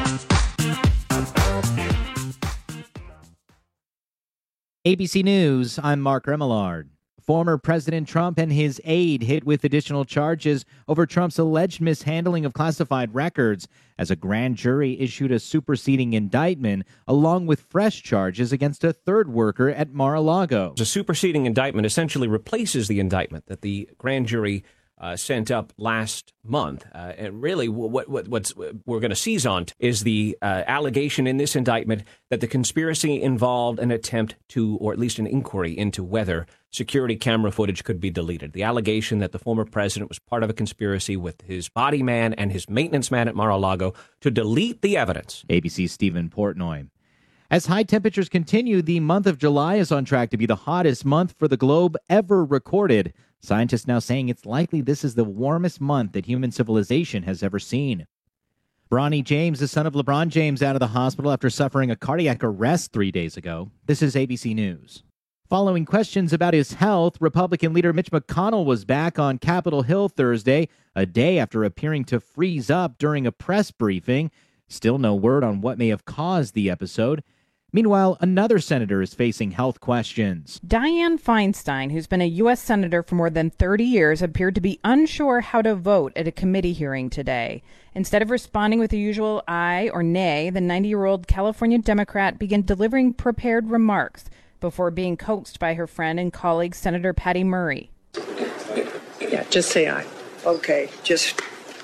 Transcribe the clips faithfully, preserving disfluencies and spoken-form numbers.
A B C News, I'm Mark Remillard. Former President Trump and his aide hit with additional charges over Trump's alleged mishandling of classified records as a grand jury issued a superseding indictment along with fresh charges against a third worker at Mar-a-Lago. The superseding indictment essentially replaces the indictment that the grand jury Uh, sent up last month. Uh, and really what, what what's we're going to seize on is the uh, allegation in this indictment that the conspiracy involved an attempt to, or at least an inquiry into whether security camera footage could be deleted. The allegation that the former president was part of a conspiracy with his body man and his maintenance man at Mar-a-Lago to delete the evidence. A B C's Stephen Portnoy. As high temperatures continue, the month of July is on track to be the hottest month for the globe ever recorded. Scientists now saying it's likely this is the warmest month that human civilization has ever seen. Bronny James, the son of LeBron James, out of the hospital after suffering a cardiac arrest three days ago. This is A B C News. Following questions about his health, Republican leader Mitch McConnell was back on Capitol Hill Thursday, a day after appearing to freeze up during a press briefing. Still no word on what may have caused the episode. Meanwhile, another senator is facing health questions. Dianne Feinstein, who's been a U S senator for more than thirty years, appeared to be unsure how to vote at a committee hearing today. Instead of responding with the usual aye or nay, the ninety-year-old California Democrat began delivering prepared remarks before being coaxed by her friend and colleague, Senator Patty Murray. Yeah, just say aye. Okay, just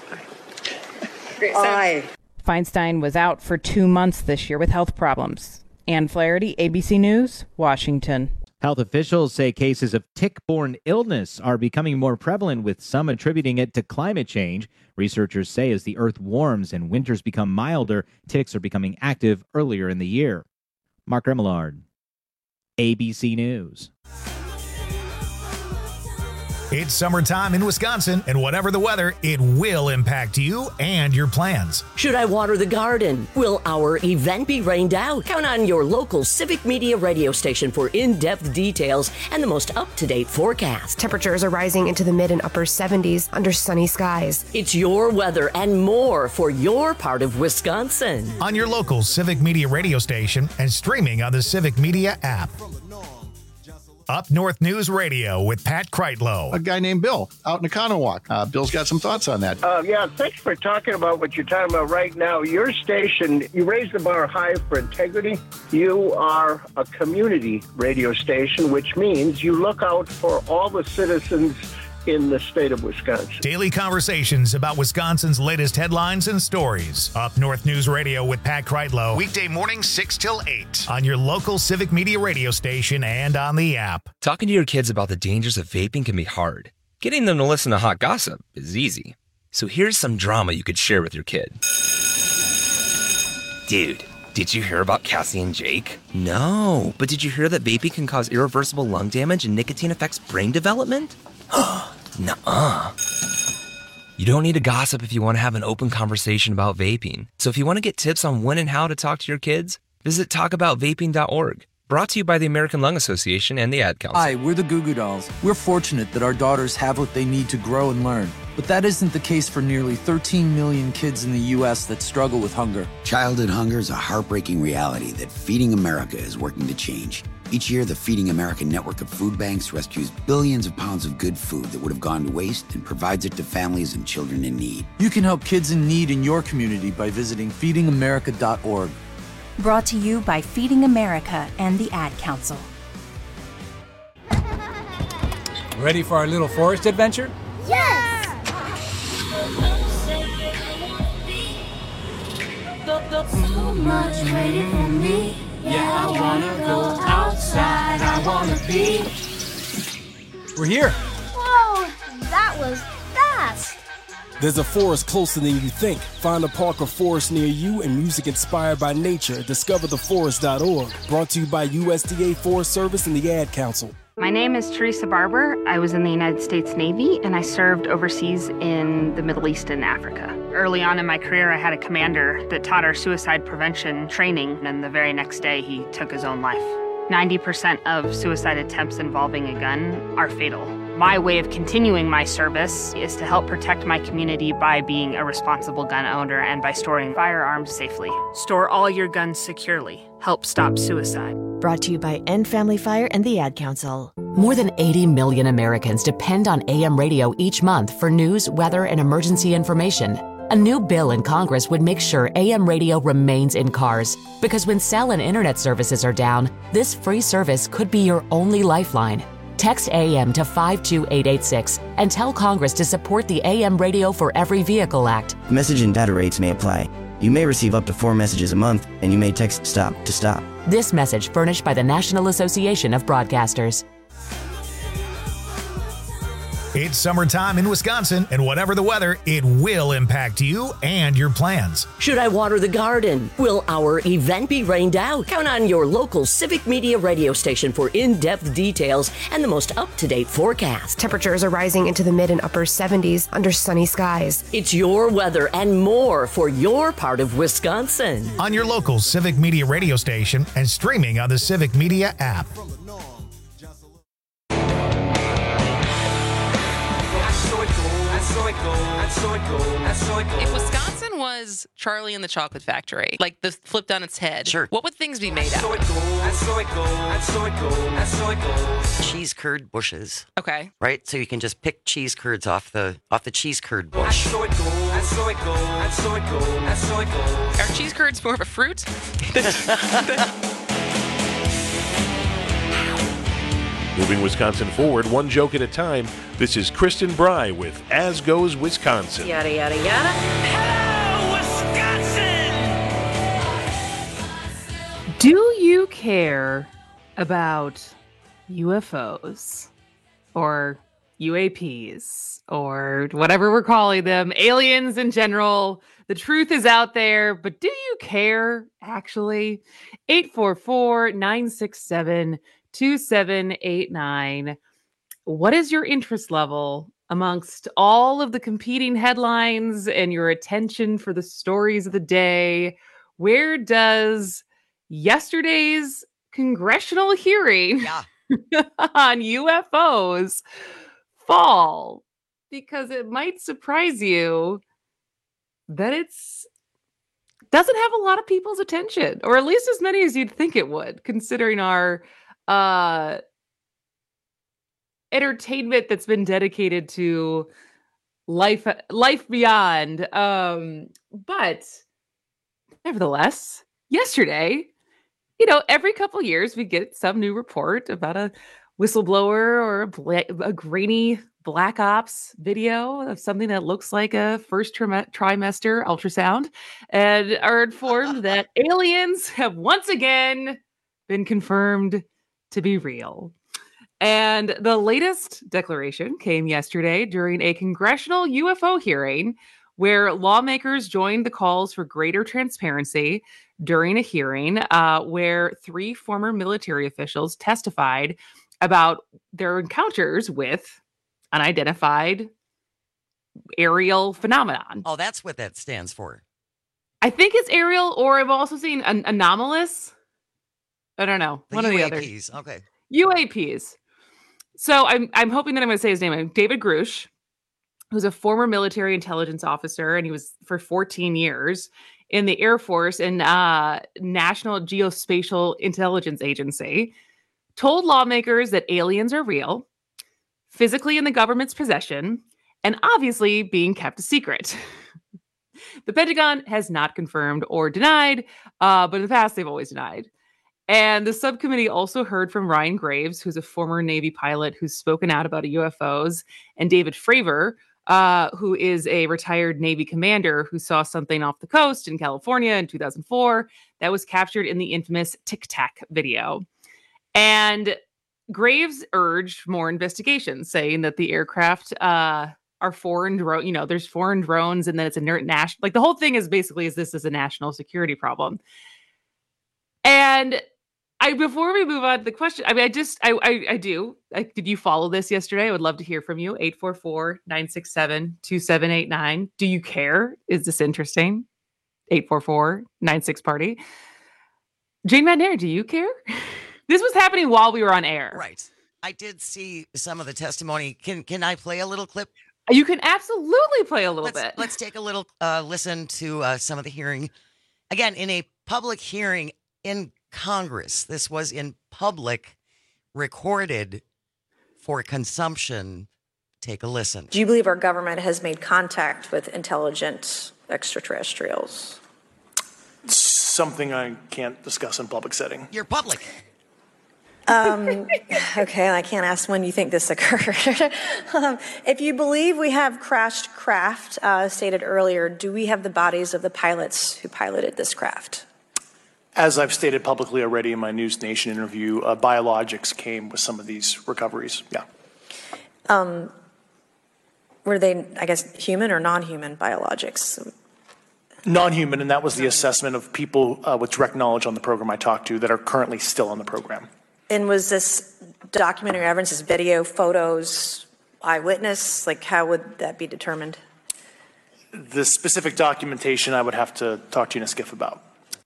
aye. Aye. Feinstein was out for two months this year with health problems. Ann Flaherty, A B C News, Washington. Health officials say cases of tick-borne illness are becoming more prevalent, with some attributing it to climate change. Researchers say as the earth warms and winters become milder, ticks are becoming active earlier in the year. Mark Remillard, A B C News. It's summertime in Wisconsin, and whatever the weather, it will impact you and your plans. Should I water the garden? Will our event be rained out? Count on your local Civic Media radio station for in-depth details and the most up-to-date forecast. Temperatures are rising into the mid and upper seventies under sunny skies. It's your weather and more for your part of Wisconsin. On your local Civic Media radio station and streaming on the Civic Media app. Up North News Radio with Pat Kreitlow. A guy named Bill out in Economowoc. Uh, Bill's got some thoughts on that. Uh, yeah, thanks for talking about what you're talking about right now. Your station, you raise the bar high for integrity. You are a community radio station, which means you look out for all the citizens in the state of Wisconsin. Daily conversations about Wisconsin's latest headlines and stories. Up North News Radio with Pat Kreitlow. Weekday mornings six till eight on your local Civic Media radio station and on the app. Talking to your kids about the dangers of vaping can be hard. Getting them to listen to hot gossip is easy. So here's some drama you could share with your kid. Dude, did you hear about Cassie and Jake? No, but did you hear that vaping can cause irreversible lung damage and nicotine affects brain development? Nuh-uh. You don't need to gossip if you want to have an open conversation about vaping. So if you want to get tips on when and how to talk to your kids, visit talk about vaping dot org. Brought to you by the American Lung Association and the Ad Council. Hi, we're the Goo Goo Dolls. We're fortunate that our daughters have what they need to grow and learn. But that isn't the case for nearly thirteen million kids in the U S that struggle with hunger. Childhood hunger is a heartbreaking reality that Feeding America is working to change. Each year, the Feeding America network of food banks rescues billions of pounds of good food that would have gone to waste and provides it to families and children in need. You can help kids in need in your community by visiting feeding america dot org. Brought to you by Feeding America and the Ad Council. Ready for our little forest adventure? Yes! So much waiting for me. Yeah, I wanna go outside. I wanna be. We're here. Whoa, that was fast. There's a forest closer than you think. Find a park or forest near you and music inspired by nature at discover the forest dot org. Brought to you by U S D A Forest Service and the Ad Council. My name is Teresa Barber. I was in the United States Navy, and I served overseas in the Middle East and Africa. Early on in my career, I had a commander that taught our suicide prevention training, and the very next day, he took his own life. ninety percent of suicide attempts involving a gun are fatal. My way of continuing my service is to help protect my community by being a responsible gun owner and by storing firearms safely. Store all your guns securely. Help stop suicide. Brought to you by End Family Fire and the Ad Council. More than eighty million Americans depend on A M radio each month for news, weather, and emergency information. A new bill in Congress would make sure A M radio remains in cars, because when cell and internet services are down, this free service could be your only lifeline. Text A M to five two eight eight six and tell Congress to support the A M Radio for Every Vehicle Act. Message and data rates may apply. You may receive up to four messages a month, and you may text STOP to stop. This message furnished by the National Association of Broadcasters. It's summertime in Wisconsin, and whatever the weather, it will impact you and your plans. Should I water the garden? Will our event be rained out? Count on your local Civic Media radio station for in-depth details and the most up-to-date forecast. Temperatures are rising into the mid and upper seventies under sunny skies. It's your weather and more for your part of Wisconsin. On your local Civic Media radio station and streaming on the Civic Media app. If Wisconsin was Charlie and the Chocolate Factory, like the flipped on its head, sure. What would things be made out of? Cheese curd bushes. Okay. Right? So you can just pick cheese curds off the off the cheese curd bush. Are cheese curds more of a fruit? Moving Wisconsin forward, one joke at a time, this is Kristen Bry with As Goes Wisconsin. Yada, yada, yada. Hello, Wisconsin! Do you care about U F Os or U A Ps or whatever we're calling them, aliens in general? The truth is out there, but do you care, actually? eight four four, nine six seven, two seven eight nine. What is your interest level amongst all of the competing headlines and your attention for the stories of the day? Where does yesterday's congressional hearing yeah. on U F Os fall? Because it might surprise you that it's doesn't have a lot of people's attention, or at least as many as you'd think it would, considering our uh entertainment that's been dedicated to life life beyond. Um but nevertheless, yesterday, you know, every couple years we get some new report about a whistleblower or a, bla- a grainy Black Ops video of something that looks like a first trim- trimester ultrasound, and are informed that aliens have once again been confirmed to be real. And the latest declaration came yesterday during a congressional U F O hearing where lawmakers joined the calls for greater transparency during a hearing uh, where three former military officials testified about their encounters with unidentified aerial phenomenon. Oh, that's what that stands for. I think it's aerial, or I've also seen an anomalous. I don't know. The One U A Ps. of the others. Okay. U A Ps. So I'm I'm hoping that I'm going to say his name. David Grush, who's a former military intelligence officer, and he was for fourteen years in the Air Force and uh, National Geospatial Intelligence Agency, told lawmakers that aliens are real, physically in the government's possession, and obviously being kept a secret. The Pentagon has not confirmed or denied, uh, but in the past they've always denied. And the subcommittee also heard from Ryan Graves, who's a former Navy pilot who's spoken out about U F Os, and David Fravor, uh, who is a retired Navy commander who saw something off the coast in California in two thousand four that was captured in the infamous Tic Tac video. And Graves urged more investigations, saying that the aircraft uh, are foreign drone. You know, there's foreign drones, and then it's a national. Like the whole thing is basically is this is a national security problem. And I before we move on to the question, I mean, I just I I, I do. I, did you follow this yesterday? I would love to hear from you. eight four four, nine six seven, two seven eight nine. Do you care? Is this interesting? eight four four, nine six party. Jane McNair, do you care? This was happening while we were on air. Right. I did see some of the testimony. Can can I play a little clip? You can absolutely play a little let's, bit. Let's take a little uh, listen to uh, some of the hearing. Again, in a public hearing in Congress. This was in public, recorded for consumption. Take a listen. Do you believe our government has made contact with intelligent extraterrestrials? Something I can't discuss in public setting. You're public. Um, okay, I can't ask when you think this occurred. um, if you believe we have crashed craft, uh, stated earlier, do we have the bodies of the pilots who piloted this craft? As I've stated publicly already in my News Nation interview, uh, biologics came with some of these recoveries. Yeah. Um, were they, I guess, human or non-human biologics? Non-human, and that was the assessment of people uh, with direct knowledge on the program I talked to that are currently still on the program. And was this documentary evidence, this video, photos, eyewitness? Like, how would that be determined? The specific documentation I would have to talk to you in a skiff about.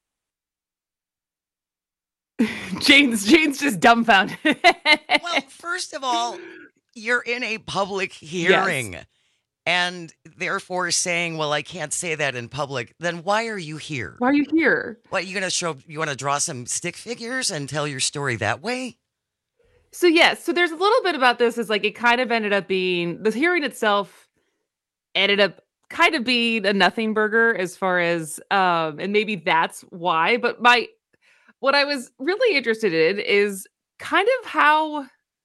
Jane's Jane's just dumbfounded. Well, first of all, you're in a public hearing. Yes. And therefore saying, well, I can't say that in public, then why are you here? Why are you here? What, you going to show, you want to draw some stick figures and tell your story that way? So, yes. So there's a little bit about this is like it kind of ended up being, the hearing itself ended up kind of being a nothing burger as far as, um, and maybe that's why. But my, what I was really interested in is kind of how,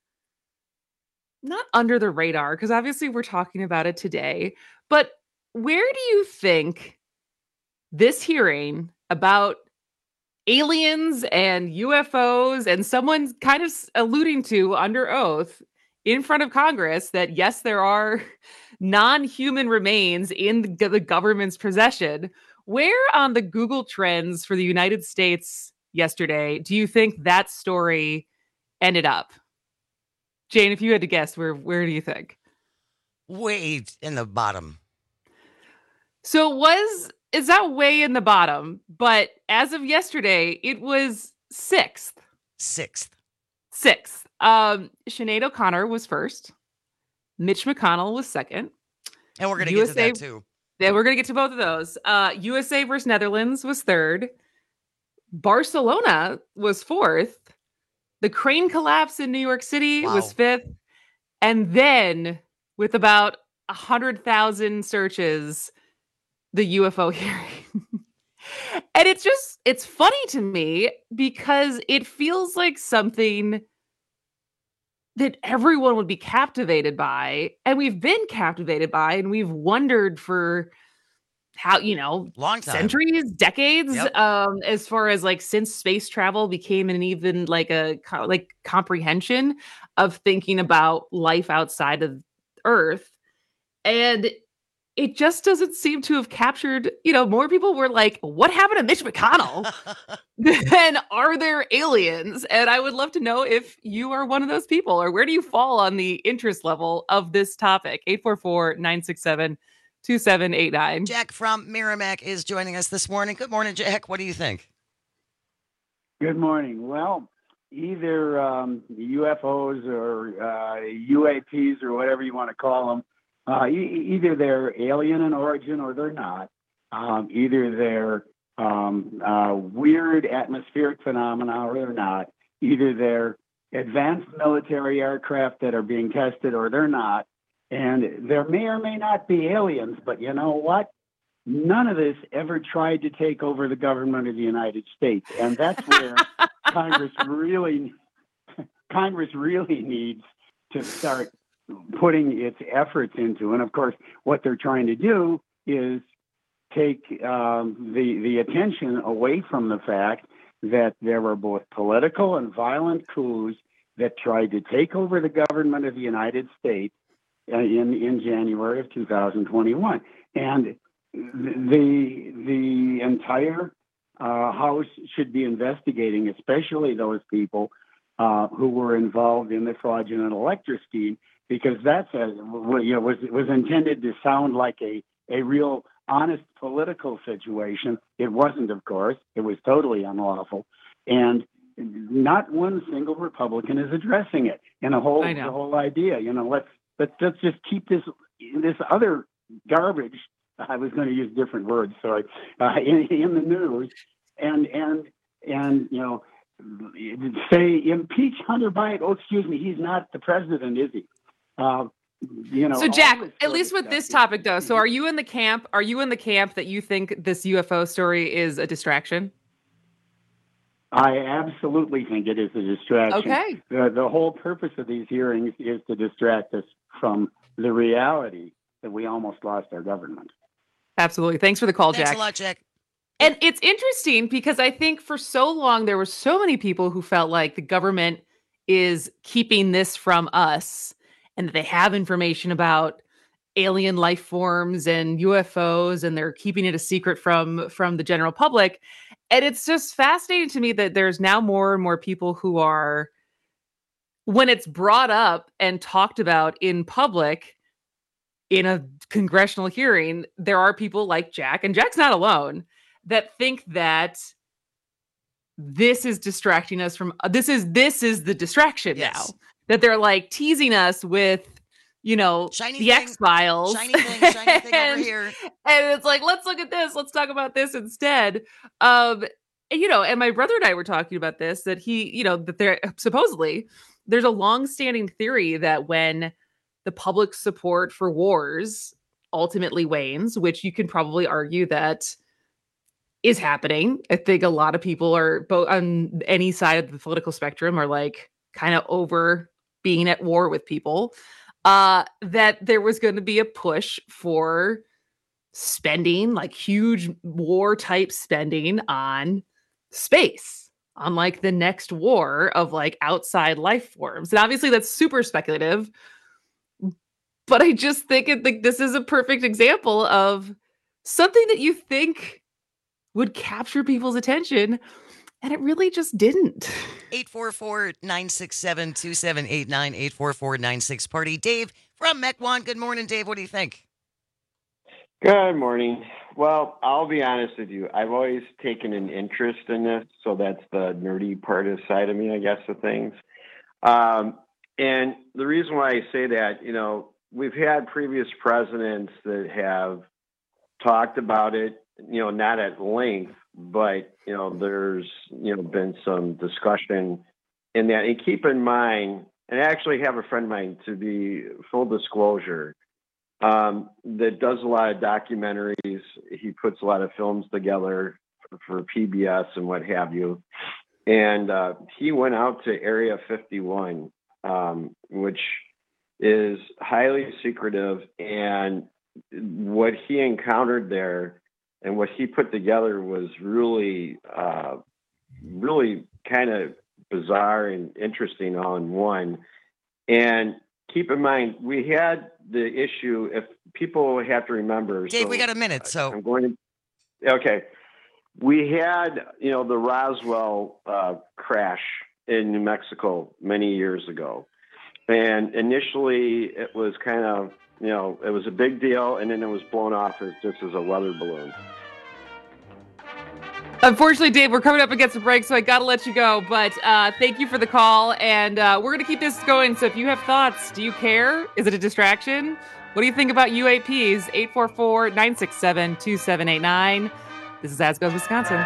not under the radar, because obviously we're talking about it today, but where do you think this hearing about aliens and U F Os and someone kind of alluding to under oath in front of Congress that, yes, there are non-human remains in the, the government's possession, where on the Google Trends for the United States yesterday do you think that story ended up? Jane, if you had to guess, where where do you think? Way in the bottom. So it was, is that way in the bottom? But as of yesterday, it was sixth. Sixth. Sixth. Um, Sinead O'Connor was first. Mitch McConnell was second. And we're going to get to that too. Yeah, we're going to get to both of those. Uh, U S A versus Netherlands was third. Barcelona was fourth. The crane collapse in New York City wow. was fifth. And then, with about one hundred thousand searches, the U F O hearing. And it's just, it's funny to me because it feels like something that everyone would be captivated by. And we've been captivated by, and we've wondered for how, you know, long time. Centuries, decades, yep. um, as far as like since space travel became an even like a like comprehension of thinking about life outside of Earth. And it just doesn't seem to have captured, you know, more people were like, what happened to Mitch McConnell? Then are there aliens? And I would love to know if you are one of those people, or where do you fall on the interest level of this topic? eight four four, nine six seven, two seven eight nine. Jack from Merrimack is joining us this morning. Good morning, Jack. What do you think? Good morning. Well, either um, U F Os or uh, U A Ps or whatever you want to call them, uh, e- either they're alien in origin or they're not. Um, either they're um, uh, weird atmospheric phenomena or they're not. Either they're advanced military aircraft that are being tested or they're not. And there may or may not be aliens, but you know what? None of this ever tried to take over the government of the United States. And that's where Congress really, Congress really needs to start putting its efforts into. And of course, what they're trying to do is take um, the, the attention away from the fact that there were both political and violent coups that tried to take over the government of the United States in in January of two thousand twenty-one, and the the entire uh, House should be investigating, especially those people uh, who were involved in the fraudulent elector scheme, because that's a, you know, was was intended to sound like a a real honest political situation. It wasn't, of course. It was totally unlawful, and not one single Republican is addressing it. And the whole the whole idea, you know, let's let's let's just keep this this other garbage. I was going to use different words, sorry, uh, in, in the news, and and and you know, say impeach Hunter Biden. Oh, excuse me, he's not the president, is he? Uh, you know. So Jack, at least with this topic, though, so are you in the camp? Are you in the camp that you think this U F O story is a distraction? I absolutely think it is a distraction. Okay. The, the whole purpose of these hearings is to distract us from the reality that we almost lost our government. Absolutely. Thanks for the call, Thanks Jack. a lot, Jack. And it's interesting because I think for so long there were so many people who felt like the government is keeping this from us and that they have information about alien life forms and U F Os and they're keeping it a secret from from the general public. And it's just fascinating to me that there's now more and more people who are, when it's brought up and talked about in public in a congressional hearing, there are people like Jack, and Jack's not alone, that think that this is distracting us from this is this is the distraction yes. now. That they're like teasing us with, you know, shiny the thing, X-Files. Shiny thing, shiny thing and, over here. And it's like, let's look at this. Let's talk about this instead. Um, and, you know, and my brother and I were talking about this, that he, you know, that there supposedly there's a long-standing theory that when the public support for wars ultimately wanes, which you can probably argue that is happening. I think a lot of people are both on any side of the political spectrum are like kind of over being at war with people, uh, that there was going to be a push for spending, like huge war type spending on space, on like the next war of like outside life forms. And obviously that's super speculative, but I just think it, like, this is a perfect example of something that you think would capture people's attention, and it really just didn't. eight four four, nine six seven, two seven eight nine, eight four four, nine six party. Dave from Mequon. Good morning, Dave. What do you think? Good morning. Well, I'll be honest with you. I've always taken an interest in this, so that's the nerdy part of side of me, I guess, of things. Um, and the reason why I say that, you know, we've had previous presidents that have talked about it, you know, not at length, but, you know, there's, you know, been some discussion in that. And keep in mind, and I actually have a friend of mine, to be full disclosure, um, that does a lot of documentaries. He puts a lot of films together for, for P B S and what have you. And uh, he went out to Area fifty-one, um, which is highly secretive. And what he encountered there and what he put together was really, uh, really kind of bizarre and interesting all in one. And keep in mind, we had the issue, if people have to remember. Dave, so, we got a minute, so. I'm going to, okay. We had, you know, the Roswell uh, crash in New Mexico many years ago. And initially it was kind of, you know, it was a big deal, and then it was blown off as just as a weather balloon. Unfortunately, Dave, we're coming up against a break, so I got to let you go. But uh, thank you for the call, and uh, we're going to keep this going. So if you have thoughts, do you care? Is it a distraction? What do you think about U A Ps? eight four four, nine six seven, two seven eight nine. This is As Goes Wisconsin.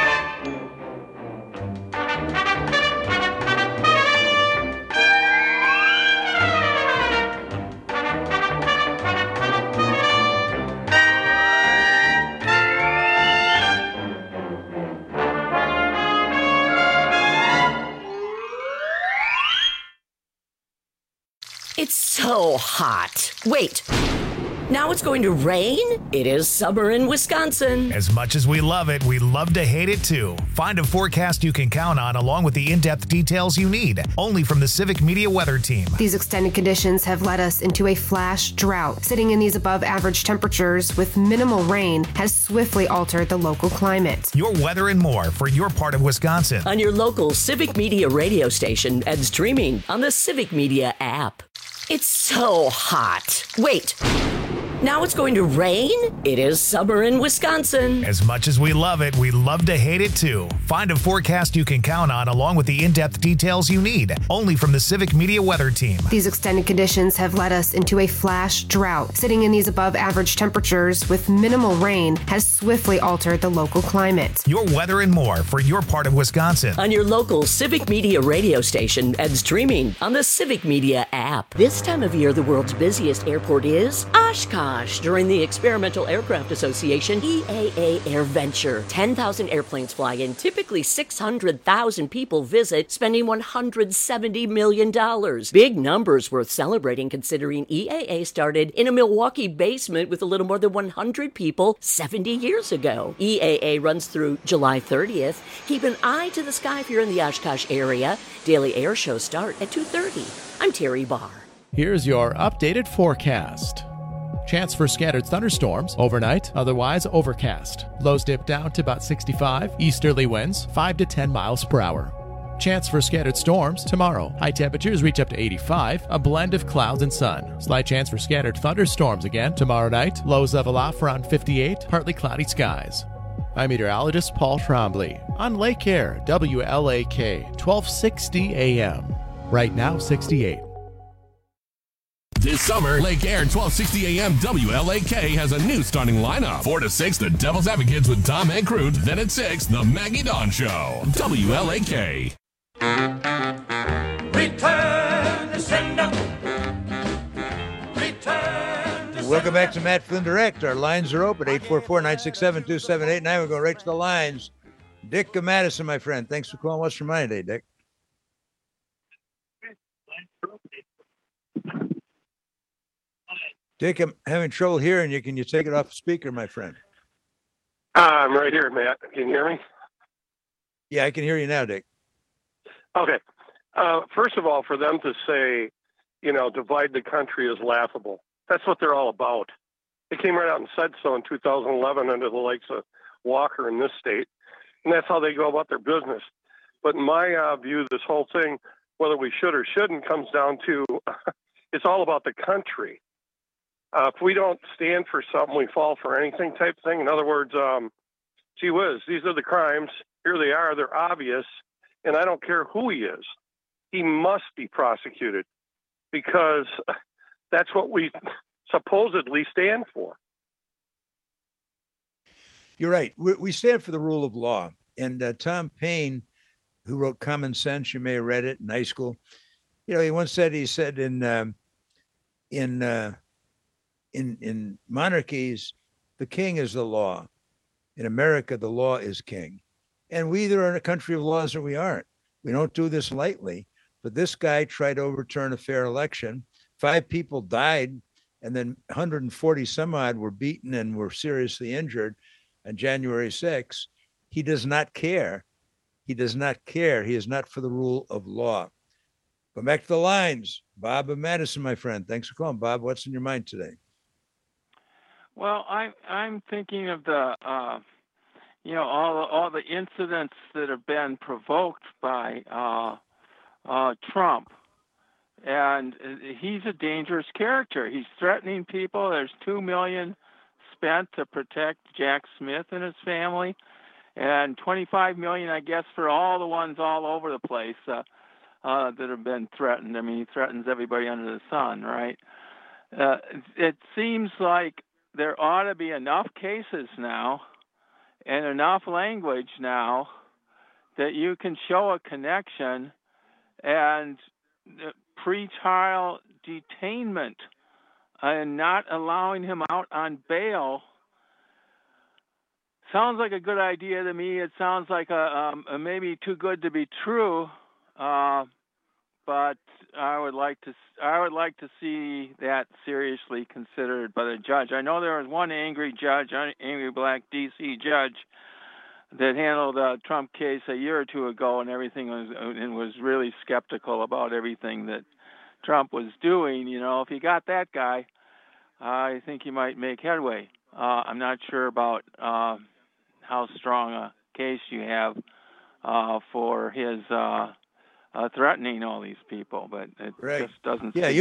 It's so hot. Wait, now it's going to rain? It is summer in Wisconsin. As much as we love it, we love to hate it too. Find a forecast you can count on along with the in-depth details you need, only from the Civic Media Weather Team. These extended conditions have led us into a flash drought. Sitting in these above average temperatures with minimal rain has swiftly altered the local climate. Your weather and more for your part of Wisconsin. On your local Civic Media radio station and streaming on the Civic Media app. It's so hot. Wait, Now it's going to rain? It is summer in Wisconsin. As much as we love it, we love to hate it too. Find a forecast you can count on along with the in-depth details you need. Only from the Civic Media Weather Team. These extended conditions have led us into a flash drought. Sitting in these above average temperatures with minimal rain has swiftly altered the local climate. Your weather and more for your part of Wisconsin. On your local Civic Media radio station and streaming on the Civic Media app. This time of year, the world's busiest airport is Oshkosh. During the Experimental Aircraft Association E A A AirVenture. ten thousand airplanes fly in, typically six hundred thousand people visit, spending one hundred seventy million dollars. Big numbers worth celebrating considering E A A started in a Milwaukee basement with a little more than one hundred people seventy years ago. E A A runs through July thirtieth. Keep an eye to the sky if you're in the Oshkosh area. Daily air shows start at two thirty. I'm Terry Barr. Here's your updated forecast. Chance for scattered thunderstorms overnight, otherwise overcast. Lows dip down to about sixty-five. Easterly winds five to ten miles per hour. Chance for scattered storms tomorrow. High temperatures reach up to eighty-five, a blend of clouds and sun. Slight chance for scattered thunderstorms again tomorrow night. Lows level off around fifty-eight, partly cloudy skies. I'm meteorologist Paul Trombley on Lake Air, W L A K, twelve sixty A M. Right now, sixty-eight. This summer, Lake Air twelve sixty A M W L A K has a new starting lineup. four to six, the Devil's Advocates with Tom and Crute. Then at six, the Maggie Dawn Show. W L A K. Return to sender. Return to Welcome back to Matt Flynn Direct. Our lines are open, eight four four, nine six seven, two seven eight nine. We're going right to the lines. Dick Madison, my friend. Thanks for calling. What's your mind today, Dick? Dick, I'm having trouble hearing you. Can you take it off the speaker, my friend? Uh, I'm right here, Matt. Can you hear me? Yeah, I can hear you now, Dick. Okay. Uh, first of all, for them to say, you know, divide the country is laughable. That's what they're all about. They came right out and said so in two thousand eleven under the likes of Walker in this state. And that's how they go about their business. But in my uh, view, this whole thing, whether we should or shouldn't, comes down to it's all about the country. Uh, if we don't stand for something, we fall for anything type thing. In other words, um, gee whiz, these are the crimes. Here they are. They're obvious. And I don't care who he is. He must be prosecuted because that's what we supposedly stand for. You're right. We, we stand for the rule of law. And uh, Tom Paine, who wrote Common Sense, you may have read it in high school. You know, he once said, he said in, um, in, uh, In in monarchies, the king is the law. In America, the law is king. And we either are in a country of laws or we aren't. We don't do this lightly. But this guy tried to overturn a fair election. Five people died, and then one hundred forty some odd were beaten and were seriously injured on January sixth. He does not care. He does not care. He is not for the rule of law. Go back to the lines. Bob and Madison, my friend. Thanks for calling. Bob, what's in your mind today? Well, I'm I'm thinking of the uh, you know all all the incidents that have been provoked by uh, uh, Trump, and he's a dangerous character. He's threatening people. There's two million spent to protect Jack Smith and his family, and twenty-five million, I guess, for all the ones all over the place uh, uh, that have been threatened. I mean, he threatens everybody under the sun, right? Uh, it seems like there ought to be enough cases now and enough language now that you can show a connection, and pre-trial detainment and not allowing him out on bail sounds like a good idea to me. It sounds like a, um, a maybe too good to be true, uh, but I would like to I would like to see that seriously considered by the judge. I know there was one angry judge, an angry black D C judge, that handled a Trump case a year or two ago, and everything was and was really skeptical about everything that Trump was doing. You know, if you got that guy, uh, I think he might make headway. Uh, I'm not sure about uh, how strong a case you have uh, for his. Uh, Uh, threatening all these people, but it right. just doesn't yeah, seem... you're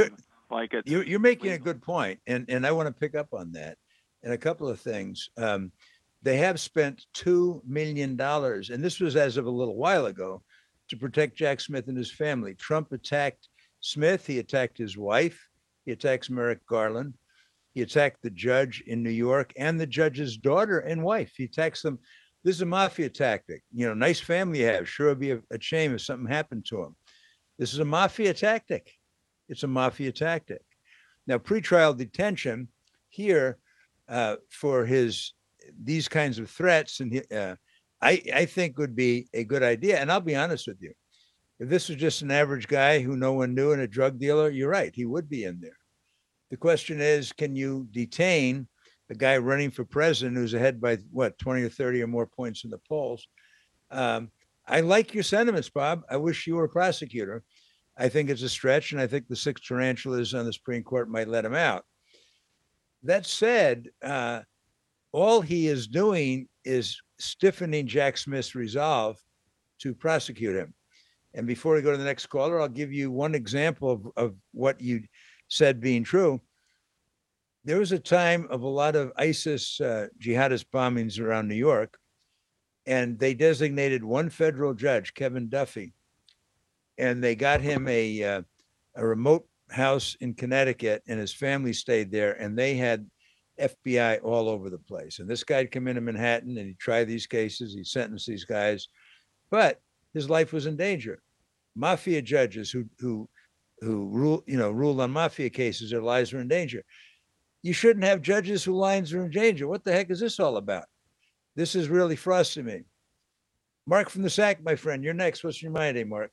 like it's. You're, you're making a good point, and, and I want to pick up on that. And a couple of things. Um, they have spent two million dollars, and this was as of a little while ago, to protect Jack Smith and his family. Trump attacked Smith. He attacked his wife. He attacks Merrick Garland. He attacked the judge in New York and the judge's daughter and wife. He attacks them. This is a mafia tactic. You know, nice family you have. Sure, it'd be a, a shame if something happened to him. This is a mafia tactic. It's a mafia tactic. Now, pretrial detention here uh, for his these kinds of threats, and uh, I, I think would be a good idea. And I'll be honest with you. If this was just an average guy who no one knew and a drug dealer, you're right. He would be in there. The question is, can you detain the guy running for president who's ahead by, what, twenty or thirty or more points in the polls? Um, I like your sentiments, Bob. I wish you were a prosecutor. I think it's a stretch, and I think the six tarantulas on the Supreme Court might let him out. That said, uh, all he is doing is stiffening Jack Smith's resolve to prosecute him. And before we go to the next caller, I'll give you one example of, of what you said being true. There was a time of a lot of ISIS uh, jihadist bombings around New York, and they designated one federal judge, Kevin Duffy, and they got him a uh, a remote house in Connecticut, and his family stayed there, and they had F B I all over the place. And this guy'd come into Manhattan, and he'd try these cases, he'd sentence these guys, but his life was in danger. Mafia judges who who who rule, you know, ruled on mafia cases, their lives were in danger. You shouldn't have judges whose lives are in danger. What the heck is this all about? This is really frosty me. Mark from the S A C, my friend, you're next. What's your mind, eh, Mark?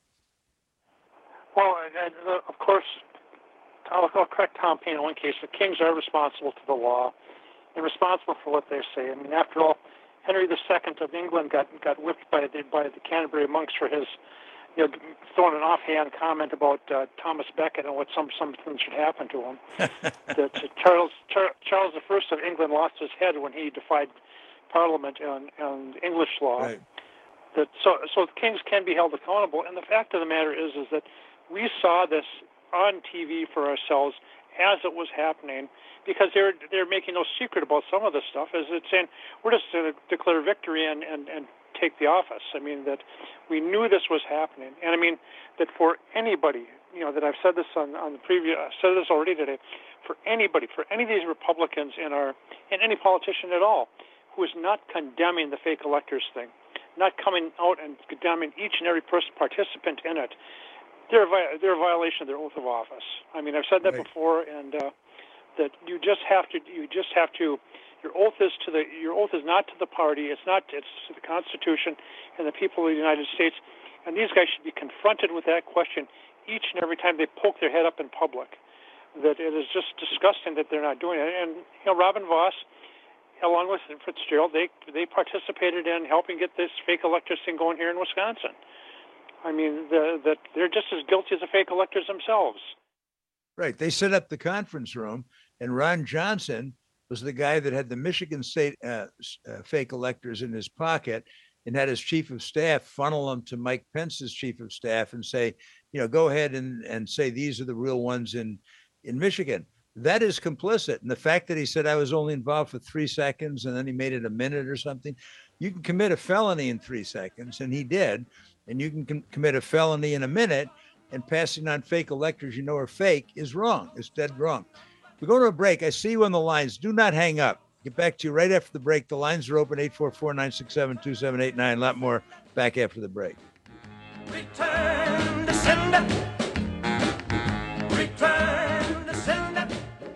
Well, and, uh, of course, I'll, I'll correct Tom Paine in one case. The kings are responsible to the law and responsible for what they say. I mean, after all, Henry the Second of England got got whipped by the by the Canterbury monks for his, you know, throwing an offhand comment about uh, Thomas Becket and what some something should happen to him. that uh, Charles Char- Charles the First of England lost his head when he defied Parliament and, and English law. Right. That so so the kings can be held accountable. And the fact of the matter is is that we saw this on T V for ourselves as it was happening, because they're they're making no secret about some of this stuff. As it's saying, we're just going to declare victory and, and, and take the office. I mean, that we knew this was happening. And I mean, that for anybody, you know, that I've said this on, on the previous, I've said this already today, for anybody, for any of these Republicans in our, and any politician at all, who is not condemning the fake electors thing, not coming out and condemning each and every person participant in it, they're a, they're a violation of their oath of office. I mean, I've said that right. before, and uh, that you just have to, you just have to, your oath is to the, your oath is not to the party, it's not, it's to the Constitution and the people of the United States, and these guys should be confronted with that question each and every time they poke their head up in public. That it is just disgusting that they're not doing it. And you know, Robin Voss, along with Fitzgerald, they they participated in helping get this fake electors thing going here in Wisconsin. I mean, the, that they're just as guilty as the fake electors themselves. Right. They set up the conference room, and Ron Johnson was the guy that had the Michigan State uh, uh, fake electors in his pocket and had his chief of staff funnel them to Mike Pence's chief of staff and say, you know, go ahead and, and say these are the real ones in, in Michigan. That is complicit. And the fact that he said I was only involved for three seconds and then he made it a minute or something, you can commit a felony in three seconds, and he did. And you can com- commit a felony in a minute, and passing on fake electors you know are fake is wrong. It's dead wrong. We're going to a break. I see you on the lines. Do not hang up. Get back to you right after the break. The lines are open, eight four four, nine six seven, two seven eight nine. A lot more back after the break. Return to sender. Return to sender.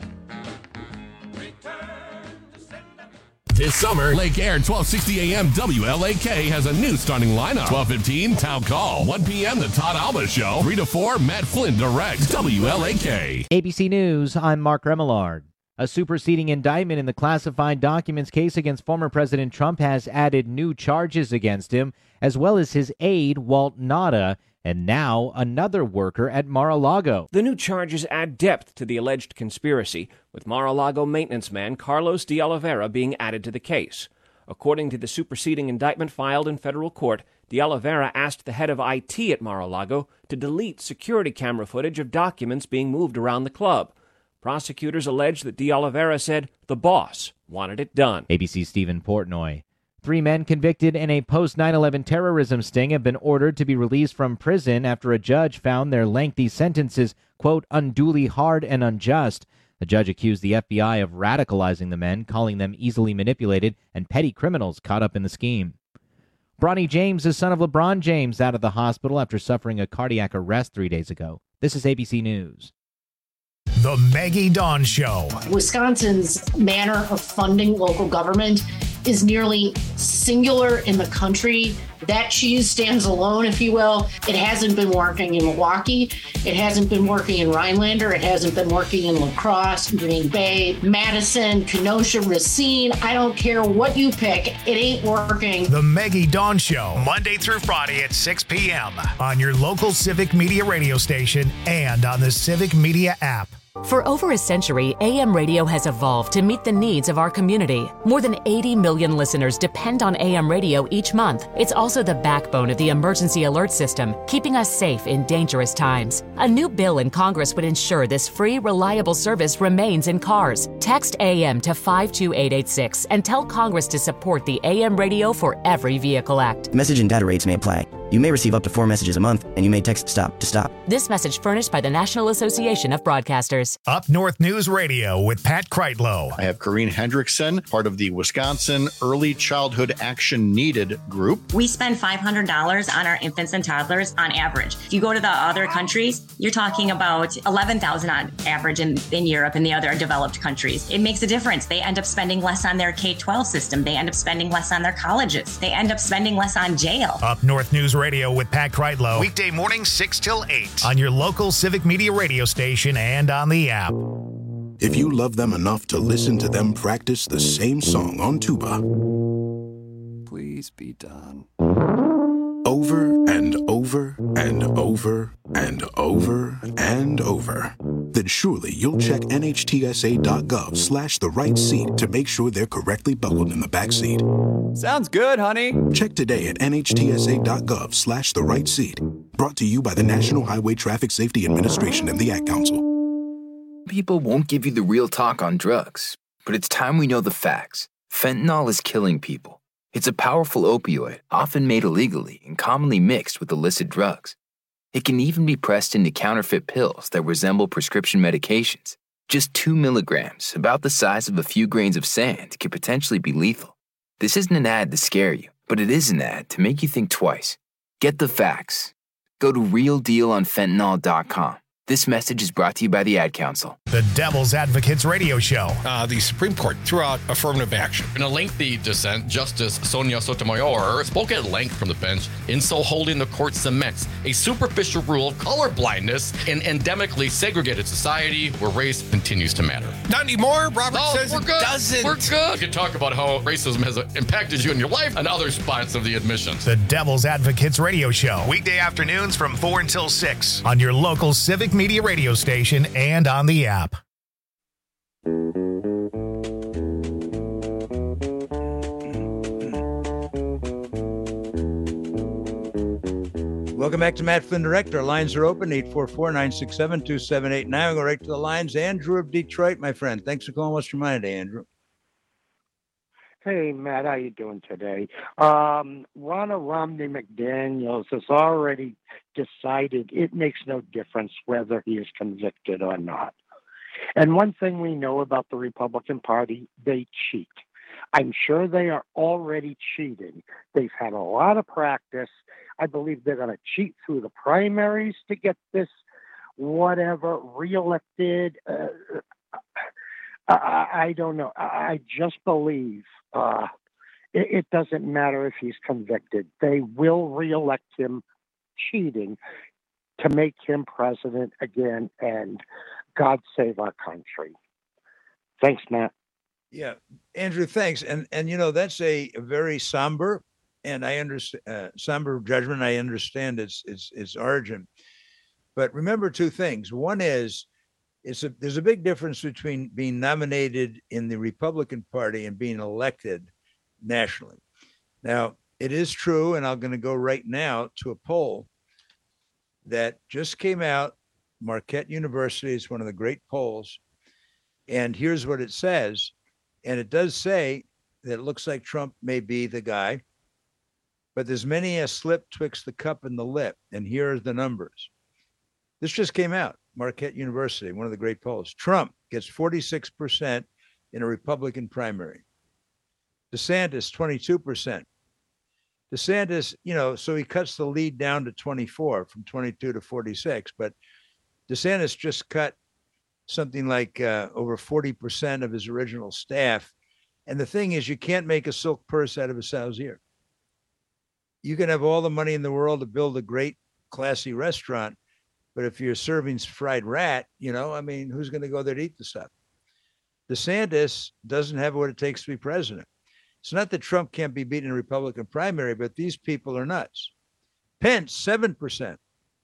This summer, Lake Air twelve sixty A M W L A K has a new starting lineup. twelve fifteen, Town Call. one p.m., The Todd Alba Show. three to four, Matt Flynn directs W L A K. A B C News, I'm Mark Remillard. A superseding indictment in the classified documents case against former President Trump has added new charges against him, as well as his aide, Walt Nauta, and now another worker at Mar-a-Lago. The new charges add depth to the alleged conspiracy, with Mar-a-Lago maintenance man Carlos de Oliveira being added to the case. According to the superseding indictment filed in federal court, De Oliveira asked the head of I T at Mar-a-Lago to delete security camera footage of documents being moved around the club. Prosecutors allege that De Oliveira said the boss wanted it done. A B C's Stephen Portnoy. Three men convicted in a post nine eleven terrorism sting have been ordered to be released from prison after a judge found their lengthy sentences, quote, unduly hard and unjust. The judge accused the F B I of radicalizing the men, calling them easily manipulated and petty criminals caught up in the scheme. Bronny James, the son of LeBron James, out of the hospital after suffering a cardiac arrest three days ago. This is A B C News. The Maggie Dawn Show. Wisconsin's manner of funding local government is nearly singular in the country. That cheese stands alone, if you will. It hasn't been working in Milwaukee. It hasn't been working in Rhinelander. It hasn't been working in La Crosse, Green Bay, Madison, Kenosha, Racine. I don't care what you pick. It ain't working. The Maggie Dawn Show, Monday through Friday at six p.m. on your local Civic Media radio station and on the Civic Media app. For over a century, A M radio has evolved to meet the needs of our community. More than eighty million listeners depend on A M radio each month. It's also the backbone of the emergency alert system, keeping us safe in dangerous times. A new bill in Congress would ensure this free, reliable service remains in cars. Text A M to five two eight eight six and tell Congress to support the A M Radio for Every Vehicle Act. Message and data rates may apply. You may receive up to four messages a month, and you may text STOP to stop. This message furnished by the National Association of Broadcasters. Up North News Radio with Pat Kreitlow. I have Corrine Hendrickson, part of the Wisconsin Early Childhood Action Needed group. We spend five hundred dollars on our infants and toddlers on average. If you go to the other countries, you're talking about eleven thousand dollars on average in, in Europe and the other developed countries. It makes a difference. They end up spending less on their K twelve system. They end up spending less on their colleges. They end up spending less on jail. Up North News Radio with Pat Kreitlow. Weekday morning six till eight on your local Civic Media radio station and on the app. If you love them enough to listen to them practice the same song on tuba, please be done. Over and over and over and over and over, then surely you'll check nhtsa.gov slash the right seat to make sure they're correctly buckled in the back seat. Sounds good, honey. Check today at nhtsa.gov slash the right seat. Brought to you by the National Highway Traffic Safety Administration and the Ad Council. People won't give you the real talk on drugs, but it's time we know the facts. Fentanyl is killing people. It's a powerful opioid, often made illegally and commonly mixed with illicit drugs. It can even be pressed into counterfeit pills that resemble prescription medications. Just two milligrams, about the size of a few grains of sand, can potentially be lethal. This isn't an ad to scare you, but it is an ad to make you think twice. Get the facts. Go to real deal on fentanyl dot com. This message is brought to you by the Ad Council. The Devil's Advocates Radio Show. Uh, the Supreme Court threw out affirmative action. In a lengthy dissent, Justice Sonia Sotomayor spoke at length from the bench, in so holding the court cements a superficial rule of colorblindness in endemically segregated society where race continues to matter. Not anymore. Robert no, says we're it good. doesn't. We're good. We can talk about how racism has impacted you in your life and other spots of the admissions. The Devil's Advocates Radio Show. Weekday afternoons from four until six on your local Civic Media radio station and on the app. Welcome back to Matt Flynn Direct. Our lines are open, eight four four, nine six seven, two seven eight nine. We'll go right to the lines. Andrew of Detroit, my friend. Thanks for calling. What's your mind today, Andrew? Hey, Matt, how you doing today? Um, Ronald Romney McDaniels has already decided it makes no difference whether he is convicted or not. And one thing we know about the Republican Party, they cheat. I'm sure they are already cheating. They've had a lot of practice. I believe they're going to cheat through the primaries to get this whatever reelected. Uh, I, I don't know. I just believe uh, it, it doesn't matter if he's convicted. They will reelect him cheating to make him president again, and God save our country. Thanks, Matt. Yeah, Andrew, thanks. And, and you know, that's a, a very somber and I understand uh, somber judgment. I understand its, its, its origin. But remember two things. One is, It's a, there's a big difference between being nominated in the Republican Party and being elected nationally. Now, it is true, and I'm going to go right now to a poll that just came out. Marquette University is one of the great polls. And here's what it says. And it does say that it looks like Trump may be the guy, but there's many a slip twixt the cup and the lip. And here are the numbers. This just came out. Marquette University, one of the great polls. Trump gets forty-six percent in a Republican primary. DeSantis, twenty-two percent. DeSantis, you know, so he cuts the lead down to twenty-four from twenty-two to forty-six, but DeSantis just cut something like uh, over forty percent of his original staff. And the thing is, you can't make a silk purse out of a sow's ear. You can have all the money in the world to build a great, classy restaurant, but if you're serving fried rat, you know, I mean, who's going to go there to eat the stuff? DeSantis doesn't have what it takes to be president. It's not that Trump can't be beaten in a Republican primary, but these people are nuts. Pence, seven percent.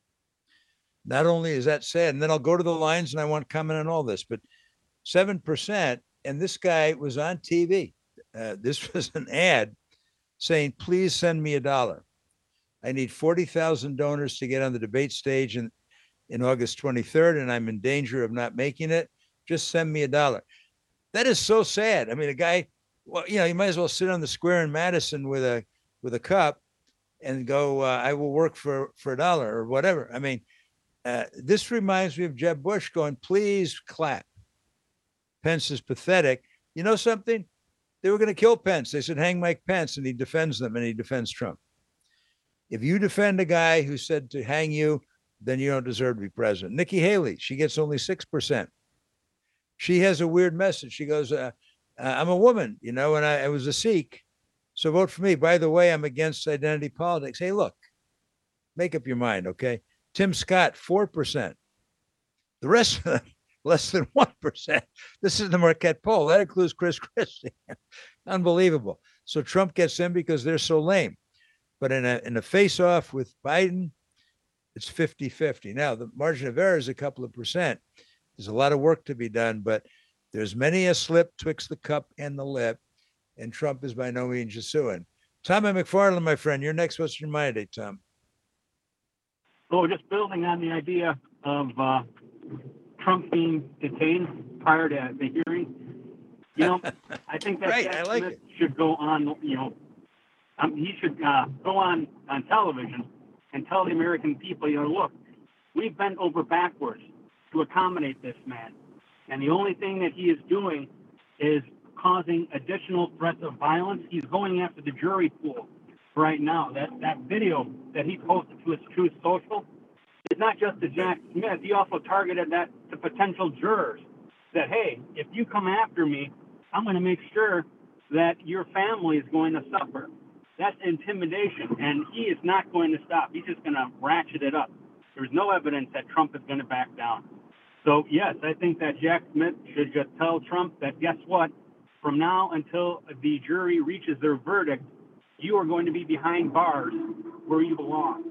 Not only is that sad, and then I'll go to the lines and I want to comment on all this, but seven percent, and this guy was on T V. Uh, this was an ad saying, please send me a dollar. I need forty thousand donors to get on the debate stage in, in August twenty-third, and I'm in danger of not making it. Just send me a dollar. That is so sad. I mean, a guy, well, you know, you might as well sit on the square in Madison with a with a cup and go, uh, I will work for, for a dollar or whatever. I mean, Uh, this reminds me of Jeb Bush going, please clap. Pence is pathetic. You know something? They were going to kill Pence. They said, hang Mike Pence, and he defends them, and he defends Trump. If you defend a guy who said to hang you, then you don't deserve to be president. Nikki Haley, she gets only six percent. She has a weird message. She goes, uh, uh, I'm a woman, you know, and I, I was a Sikh, so vote for me. By the way, I'm against identity politics. Hey, look, make up your mind, okay? Tim Scott, four percent. The rest of them, less than one percent. This is the Marquette poll. That includes Chris Christie. Unbelievable. So Trump gets in because they're so lame. But in a, in a face-off with Biden, it's fifty-fifty. Now, the margin of error is a couple of percent. There's a lot of work to be done, but there's many a slip twixt the cup and the lip, and Trump is by no means a suing. Tommy McFarland, my friend, you're next. What's your mind today, Tom? So just building on the idea of uh, Trump being detained prior to the hearing, you know, I think that right, Jack I like Smith it. should go on, you know, um, he should uh, go on, on television and tell the American people, you know, look, we've bent over backwards to accommodate this man. And the only thing that he is doing is causing additional threats of violence. He's going after the jury pool right now. That that video that he posted to his Truth Social is not just to Jack Smith. He also targeted that to potential jurors that, hey, if you come after me, I'm going to make sure that your family is going to suffer. That's intimidation, and he is not going to stop. He's just going to ratchet it up. There's no evidence that Trump is going to back down. So, yes, I think that Jack Smith should just tell Trump that, guess what, from now until the jury reaches their verdict, you are going to be behind bars where you belong.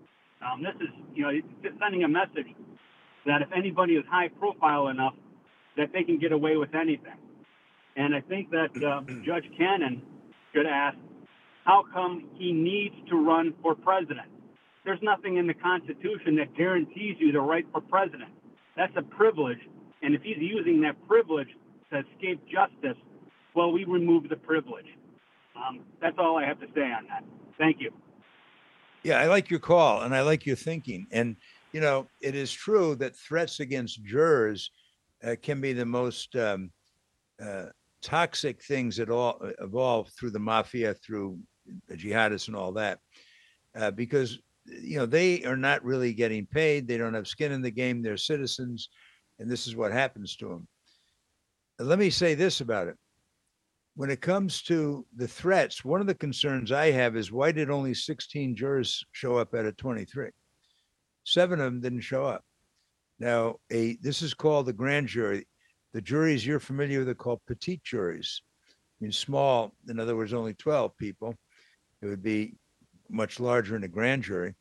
Um, this is, you know, just sending a message that if anybody is high profile enough, that they can get away with anything. And I think that uh, Judge Cannon should ask, how come he needs to run for president? There's nothing in the Constitution that guarantees you the right for president. That's a privilege. And if he's using that privilege to escape justice, well, we remove the privilege. Um, that's all I have to say on that. Thank you. Yeah, I like your call and I like your thinking. And, you know, it is true that threats against jurors uh, can be the most um, uh, toxic things that all evolve through the mafia, through the jihadists and all that, uh, because, you know, they are not really getting paid. They don't have skin in the game. They're citizens. And this is what happens to them. And let me say this about it. When it comes to the threats, one of the concerns I have is why did only sixteen jurors show up out of twenty-three? Seven of them didn't show up. Now, a this is called the grand jury. The juries you're familiar with are called petite juries. I mean, small, in other words, only twelve people. It would be much larger in a grand jury.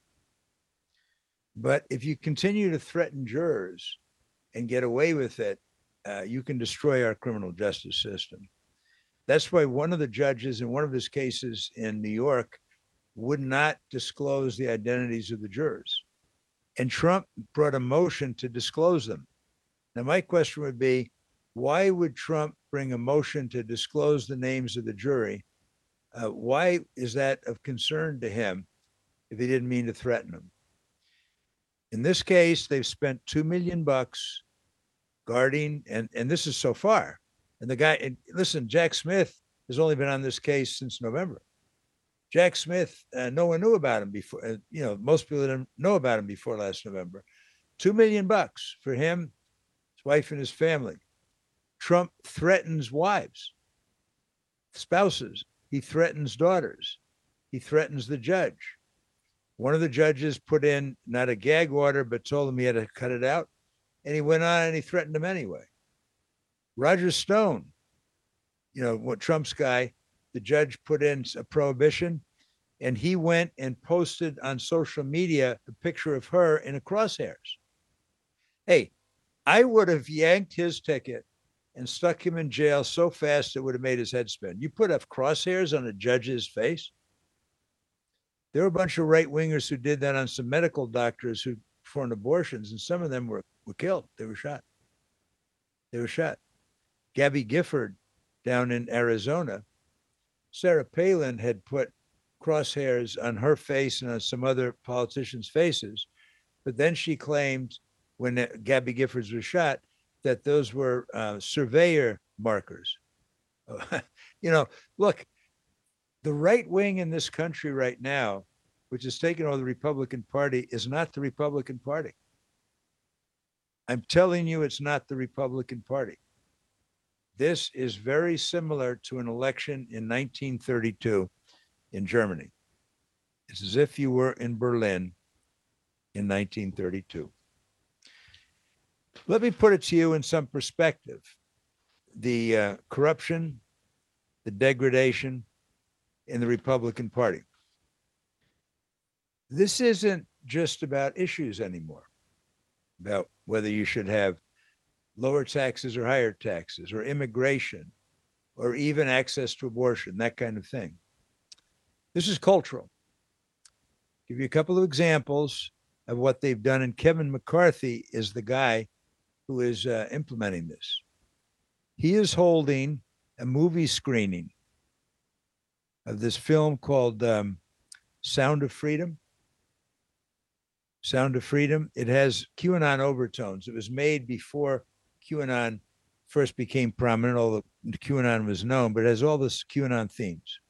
But if you continue to threaten jurors and get away with it, uh, you can destroy our criminal justice system. That's why one of the judges in one of his cases in New York would not disclose the identities of the jurors. And Trump brought a motion to disclose them. Now, my question would be, why would Trump bring a motion to disclose the names of the jury? Uh, why is that of concern to him if he didn't mean to threaten them? In this case, they've spent two million bucks guarding, and, and this is so far. And the guy, and listen, Jack Smith has only been on this case since November. Jack Smith, uh, no one knew about him before. Uh, you know, most people didn't know about him before last November. Two million bucks for him, his wife, and his family. Trump threatens wives, spouses. He threatens daughters. He threatens the judge. One of the judges put in not a gag order, but told him he had to cut it out. And he went on and he threatened him anyway. Roger Stone, you know, what Trump's guy, the judge put in a prohibition, and he went and posted on social media a picture of her in a crosshairs. Hey, I would have yanked his ticket and stuck him in jail so fast it would have made his head spin. You put up crosshairs on a judge's face? There were a bunch of right-wingers who did that on some medical doctors who performed abortions, and some of them were, were killed. They were shot. They were shot. Gabby Gifford down in Arizona, Sarah Palin had put crosshairs on her face and on some other politicians' faces, but then she claimed when Gabby Giffords was shot that those were uh, surveyor markers. You know, look, the right wing in this country right now, which has taken over the Republican Party, is not the Republican Party. I'm telling you, it's not the Republican Party. This is very similar to an election in nineteen thirty-two in Germany. It's as if you were in Berlin in nineteen thirty-two. Let me put it to you in some perspective. The uh, corruption, the degradation in the Republican Party. This isn't just about issues anymore, about whether you should have lower taxes or higher taxes, or immigration, or even access to abortion, that kind of thing. This is cultural. Give you a couple of examples of what they've done, and Kevin McCarthy is the guy who is uh, implementing this. He is holding a movie screening of this film called um, Sound of Freedom. Sound of Freedom. It has QAnon overtones. It was made before QAnon first became prominent, although QAnon was known, but it has all this QAnon themes.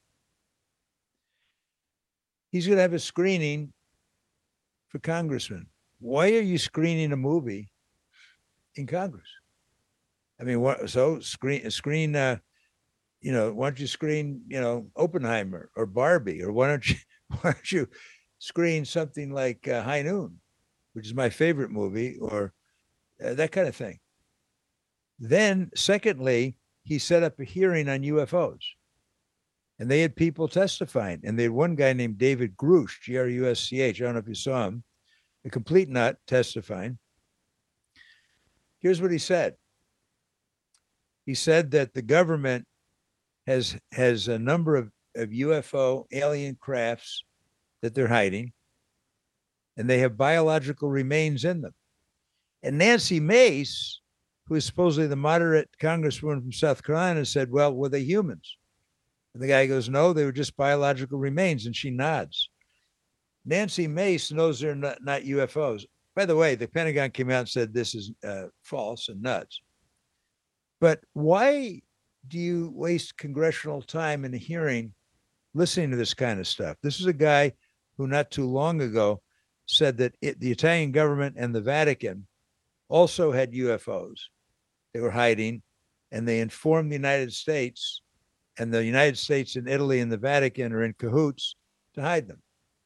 He's going to have a screening for congressmen. Why are you screening a movie in Congress? I mean, what, so screen, screen, uh, you know, why don't you screen, you know, Oppenheimer or Barbie, or why don't you, why don't you screen something like uh, High Noon, which is my favorite movie, or uh, that kind of thing. Then, secondly, he set up a hearing on U F Os, and they had people testifying, and they had one guy named David Grusch, G R U S C H. I don't know if you saw him, a complete nut testifying. Here's what he said. He said that the government has has a number of, of U F O alien crafts that they're hiding, and they have biological remains in them. And Nancy Mace, who is supposedly the moderate congresswoman from South Carolina, said, well, were they humans? And the guy goes, no, they were just biological remains. And she nods. Nancy Mace knows they're not, not U F Os. By the way, the Pentagon came out and said this is uh, false and nuts. But why do you waste congressional time in a hearing listening to this kind of stuff? This is a guy who not too long ago said that it, the Italian government and the Vatican also had U F Os they were hiding, and they informed the United States, and the United States and Italy and the Vatican are in cahoots to hide them.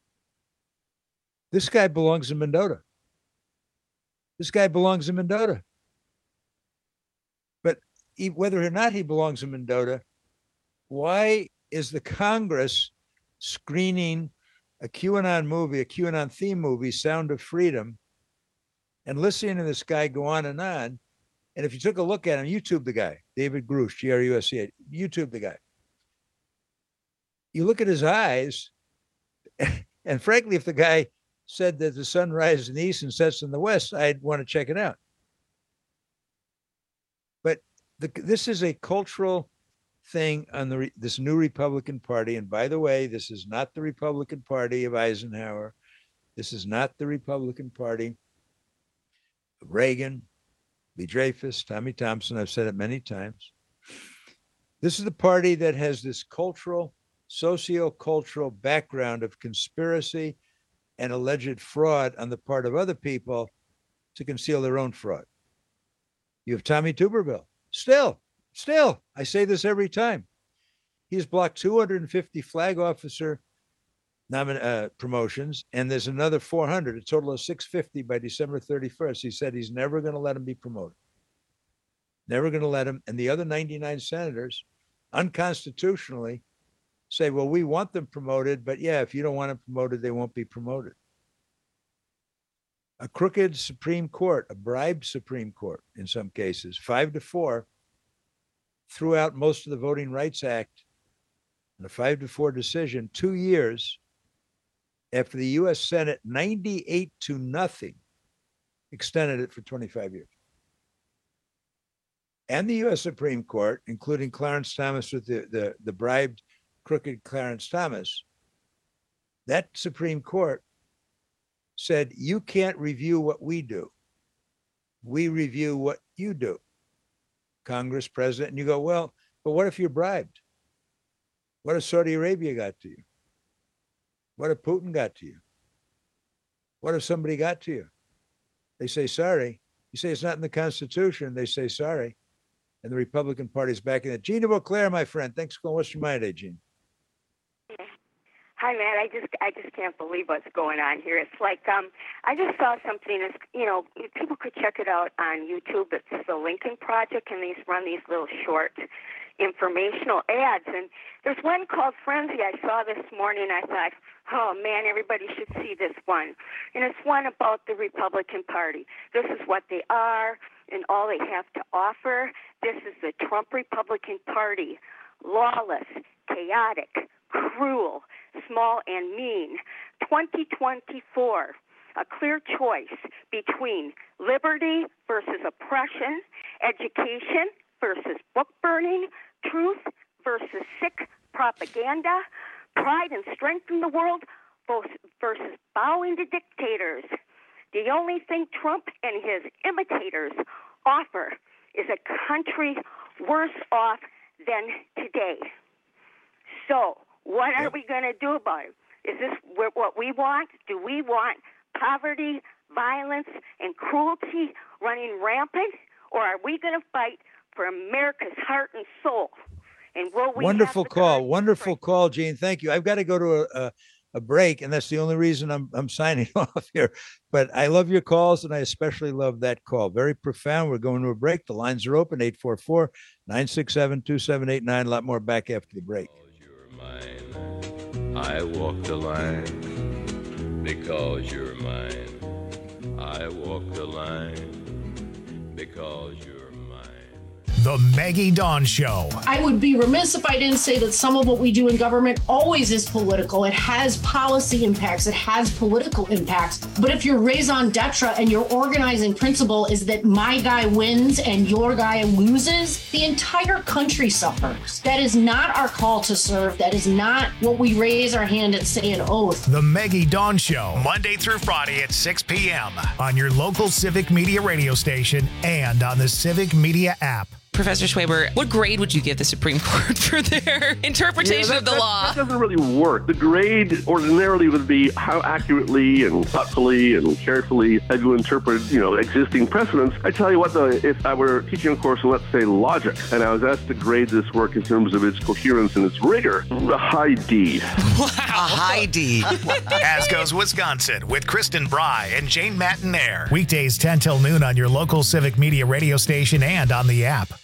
This guy belongs in Mendota. This guy belongs in Mendota. But he, whether or not he belongs in Mendota, why is the Congress screening a QAnon movie, a QAnon theme movie, Sound of Freedom, and listening to this guy go on and on? And if you took a look at him, YouTube the guy, David Grusch, G R U S C H, YouTube the guy. you look at his eyes, and frankly, if the guy said that the sun rises in the east and sets in the west, I'd want to check it out. But the, this is a cultural thing on the this new Republican Party. And by the way, this is not the Republican Party of Eisenhower. This is not the Republican Party of Reagan, Lee Dreyfus, Tommy Thompson. I've said it many times. This is the party that has this cultural, socio-cultural background of conspiracy and alleged fraud on the part of other people to conceal their own fraud. You have Tommy Tuberville. Still, still, I say this every time. He's blocked two hundred fifty flag officer nomin- uh, promotions, and there's another four hundred, a total of six hundred fifty by December thirty-first. He said he's never going to let him be promoted. Never going to let him. And the other ninety-nine senators, unconstitutionally, say, well, we want them promoted, but yeah, if you don't want them promoted, they won't be promoted. A crooked Supreme Court, a bribed Supreme Court in some cases, five to four, threw out most of the Voting Rights Act in a five to four decision two years after the U S Senate, ninety-eight to nothing, extended it for twenty-five years. And the U S Supreme Court, including Clarence Thomas with the, the, the bribed crooked Clarence Thomas, that Supreme Court said, you can't review what we do. We review what you do, Congress, President. And you go, well, but what if you're bribed? What if Saudi Arabia got to you? What if Putin got to you? What if somebody got to you? They say, sorry. You say it's not in the Constitution. They say, sorry. And the Republican Party's backing it. Gene Beauclair, my friend. Thanks for calling. What's your mind today, Gene? Hi, Matt. I just I just can't believe what's going on here. It's like um, I just saw something. It's, you know, people could check it out on YouTube. It's the Lincoln Project, and these run these little short informational ads. And there's one called Frenzy I saw this morning. I thought, oh, man, everybody should see this one. And it's one about the Republican Party. This is what they are and all they have to offer. This is the Trump Republican Party. Lawless, chaotic, cruel, small and mean. twenty twenty-four, a clear choice between liberty versus oppression, education versus book burning, truth versus sick propaganda, pride and strength in the world versus bowing to dictators. The only thing Trump and his imitators offer is a country worse off than today. So, what are we going to do about it? Is this what we want? Do we want poverty, violence, and cruelty running rampant? Or are we going to fight for America's heart and soul? And will we Wonderful call. Wonderful call, Gene. Thank you. I've got to go to a, a, a break, and that's the only reason I'm, I'm signing off here. But I love your calls, and I especially love that call. Very profound. We're going to a break. The lines are open, eight four four, nine six seven, two seven eight nine. A lot more back after the break. I walk the line because you're mine. I walk the line because you're The Maggie Dawn Show. I would be remiss if I didn't say that some of what we do in government always is political. It has policy impacts. It has political impacts. But if your raison d'etre and your organizing principle is that my guy wins and your guy loses, the entire country suffers. That is not our call to serve. That is not what we raise our hand and say an oath. The Maggie Dawn Show, Monday through Friday at six p.m. on your local Civic Media radio station and on the Civic Media app. Professor Schwaber, what grade would you give the Supreme Court for their interpretation yeah, that, of the that, law? That doesn't really work. The grade ordinarily would be how accurately and thoughtfully and carefully have you interpreted, you know, existing precedents. I tell you what, though, if I were teaching a course in, let's say, logic, and I was asked to grade this work in terms of its coherence and its rigor, a high D. Wow. A high D. As goes Wisconsin with Kristen Bry and Jane Mattinaire. Weekdays ten till noon on your local Civic Media radio station and on the app.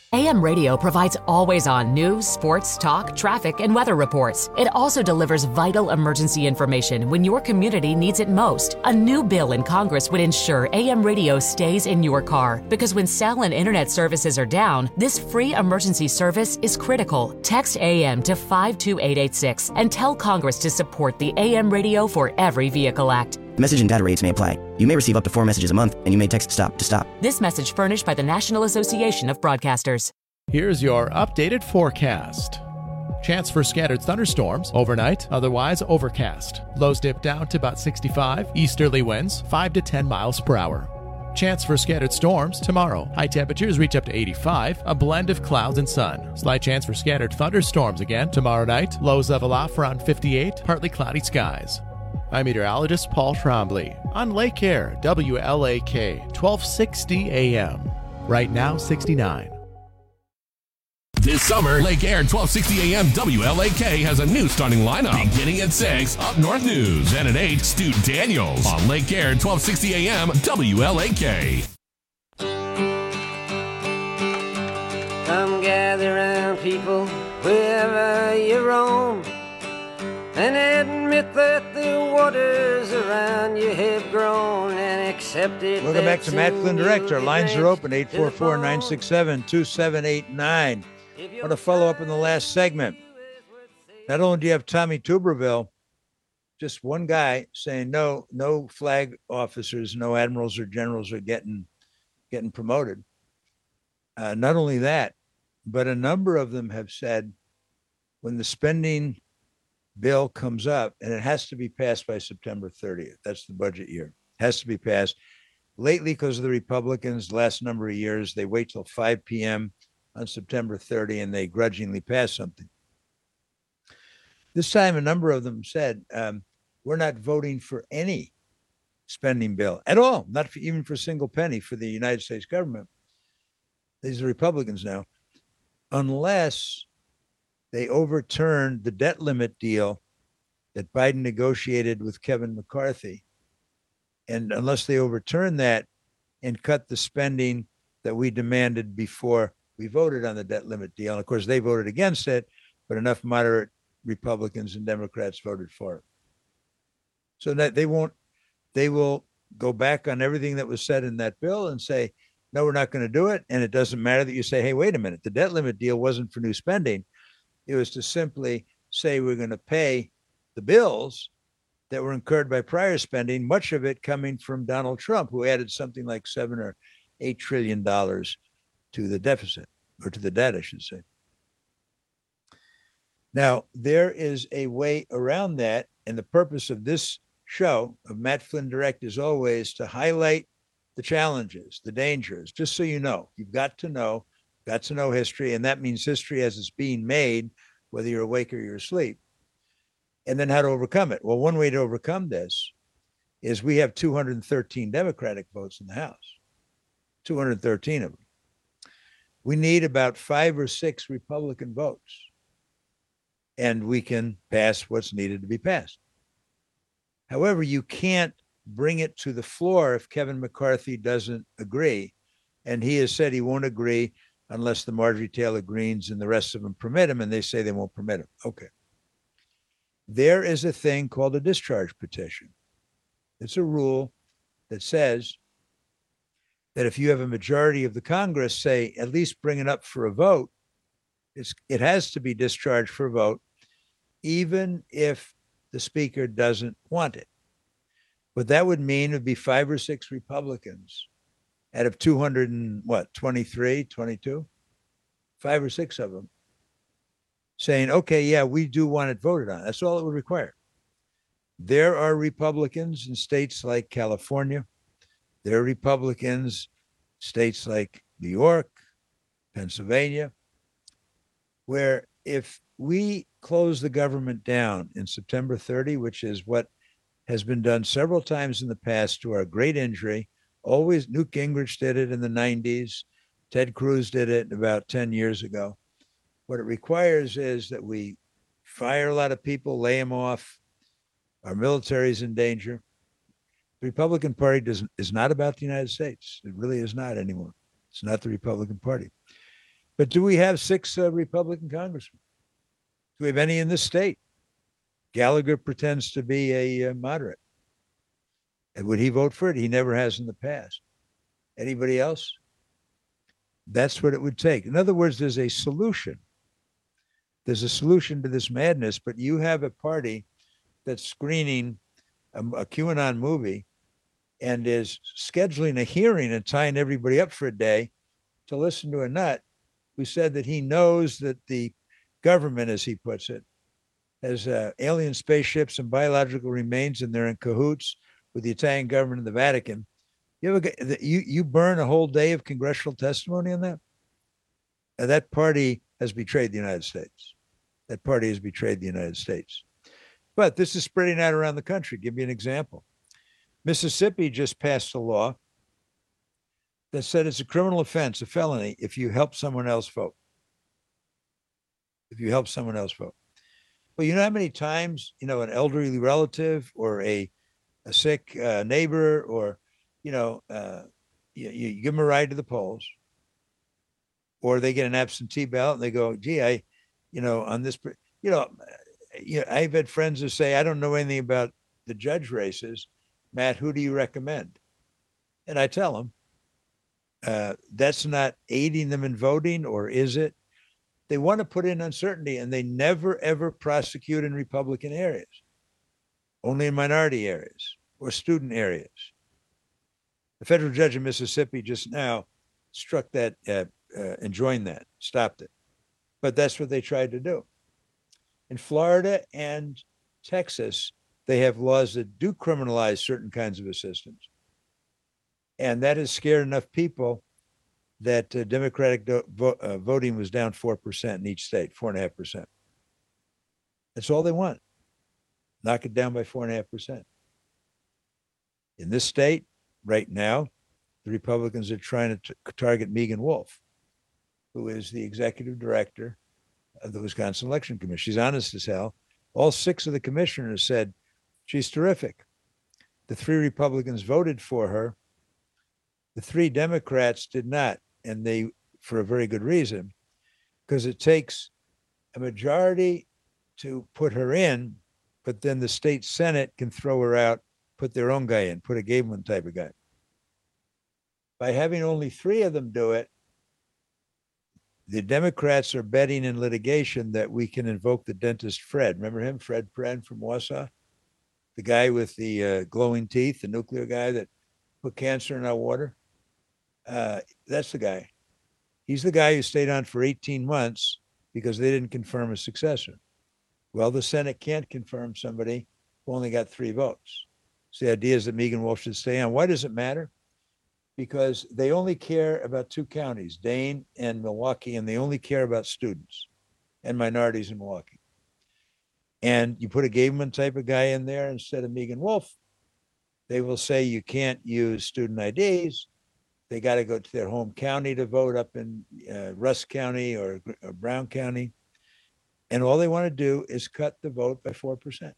A M Radio provides always-on news, sports, talk, traffic, and weather reports. It also delivers vital emergency information when your community needs it most. A new bill in Congress would ensure A M Radio stays in your car, because when cell and internet services are down, this free emergency service is critical. Text A M to five two eight eight six and tell Congress to support the A M Radio for Every Vehicle Act. Message and data rates may apply. You may receive up to four messages a month, and you may text STOP to stop. This message furnished by the National Association of Broadcasters. Here's your updated forecast. Chance for scattered thunderstorms overnight, otherwise overcast. Lows dip down to about sixty-five. Easterly winds five to ten miles per hour. Chance for scattered storms tomorrow. High temperatures reach up to eighty-five, a blend of clouds and sun. Slight chance for scattered thunderstorms again tomorrow night. Lows level off around fifty-eight, partly cloudy skies. I'm meteorologist Paul Trombley on Lake Air, W L A K, twelve sixty A M. Right now, sixty-nine. This summer, Lake Air twelve sixty A M W L A K has a new starting lineup. Beginning at six, Up North News. And at eight, Stu Daniels on Lake Air twelve sixty A M W L A K. Come gather round, people, wherever you roam, and admit that the waters around you have grown, and accept it. Welcome back to Matt Flynn Direct. Our lines are open, eight four four, nine six seven, two seven eight nine. I want to follow up in the last segment. Not only do you have Tommy Tuberville, just one guy saying no, no flag officers, no admirals or generals are getting getting promoted. Uh, not only that, but a number of them have said when the spending bill comes up, and it has to be passed by September thirtieth. That's the budget year. It has to be passed. Lately, because of the Republicans, the last number of years, they wait till five p.m. on September thirtieth and they grudgingly pass something. This time, a number of them said, um, we're not voting for any spending bill at all, not for, even for a single penny for the United States government. These are Republicans now, unless they overturned the debt limit deal that Biden negotiated with Kevin McCarthy. And unless they overturn that and cut the spending that we demanded before we voted on the debt limit deal. And of course, they voted against it, but enough moderate Republicans and Democrats voted for it. So that they won't, they will go back on everything that was said in that bill and say, no, we're not going to do it. And it doesn't matter that you say, hey, wait a minute, the debt limit deal wasn't for new spending. It was to simply say we're going to pay the bills that were incurred by prior spending, much of it coming from Donald Trump, who added something like seven or eight trillion dollars to the deficit, or to the debt, I should say. Now, there is a way around that, and the purpose of this show of Matt Flynn Direct is always to highlight the challenges, the dangers, just so you know. You've got to know, got to know history, and that means history as it's being made, whether you're awake or you're asleep. And then how to overcome it. Well, one way to overcome this is we have two hundred thirteen Democratic votes in the House, two hundred thirteen of them. We need about five or six Republican votes, and we can pass what's needed to be passed. However, you can't bring it to the floor if Kevin McCarthy doesn't agree, and he has said he won't agree unless the Marjorie Taylor Greens and the rest of them permit him, and they say they won't permit him. Okay. There is a thing called a discharge petition. It's a rule that says that if you have a majority of the Congress say, at least bring it up for a vote, it's, it has to be discharged for a vote, even if the speaker doesn't want it. What that would mean would be five or six Republicans out of two hundred and what, twenty-three, twenty-two, five or six of them saying, okay, yeah, we do want it voted on. That's all it would require. There are Republicans in states like California. There are Republicans, states like New York, Pennsylvania, where if we close the government down in September thirtieth, which is what has been done several times in the past to our great injury, always Newt Gingrich did it in the nineties, Ted Cruz did it about ten years ago. What it requires is that we fire a lot of people, lay them off. Our military is in danger. The Republican Party doesn't, is not about the United States. It really is not anymore. It's not the Republican Party. But do we have six uh, Republican congressmen? Do we have any in this state? Gallagher pretends to be a uh, moderate. And would he vote for it? He never has in the past. Anybody else? That's what it would take. In other words, there's a solution. There's a solution to this madness, but you have a party that's screening a, a QAnon movie and is scheduling a hearing and tying everybody up for a day to listen to a nut who said that he knows that the government, as he puts it, has uh, alien spaceships and biological remains, and they're in cahoots with the Italian government and the Vatican. You ever get, you you burn a whole day of congressional testimony on that? Uh, that party has betrayed the United States. That party has betrayed the United States. But this is spreading out around the country. Give me an example. Mississippi just passed a law that said it's a criminal offense, a felony, if you help someone else vote. If you help someone else vote. Well, you know how many times, you know, an elderly relative or a, a sick uh, neighbor or, you know, uh, you, you give them a ride to the polls, or they get an absentee ballot and they go, gee, I, you know, on this, you know, you know, I've had friends who say, I don't know anything about the judge races. Matt, who do you recommend? And I tell them, uh, that's not aiding them in voting, or is it? They want to put in uncertainty, and they never, ever prosecute in Republican areas, only in minority areas or student areas. The federal judge in Mississippi just now struck that, uh, uh, enjoined that, stopped it. But that's what they tried to do. In Florida and Texas, they have laws that do criminalize certain kinds of assistance. And that has scared enough people that uh, Democratic do- vo- uh, voting was down four percent in each state, four point five percent. That's all they want. Knock it down by four point five percent. In this state, right now, the Republicans are trying to t- target Megan Wolf, who is the executive director of the Wisconsin Election Commission. She's honest as hell. All six of the commissioners said she's terrific. The three Republicans voted for her. The three Democrats did not, and they, for a very good reason, because it takes a majority to put her in, but then the state Senate can throw her out, put their own guy in, put a Gableman type of guy. By having only three of them do it, the Democrats are betting in litigation that we can invoke the dentist Fred. Remember him, Fred Pren from Wausau? The guy with the uh, glowing teeth, the nuclear guy that put cancer in our water? Uh, that's the guy. He's the guy who stayed on for eighteen months because they didn't confirm a successor. Well, the Senate can't confirm somebody who only got three votes. So the idea is that Megan Wolf should stay on. Why does it matter? Because they only care about two counties, Dane and Milwaukee, and they only care about students and minorities in Milwaukee. And you put a Gableman type of guy in there instead of Megan Wolf, they will say you can't use student I Ds. They got to go to their home county to vote up in uh, Rusk County or, or Brown County. And all they want to do is cut the vote by four percent.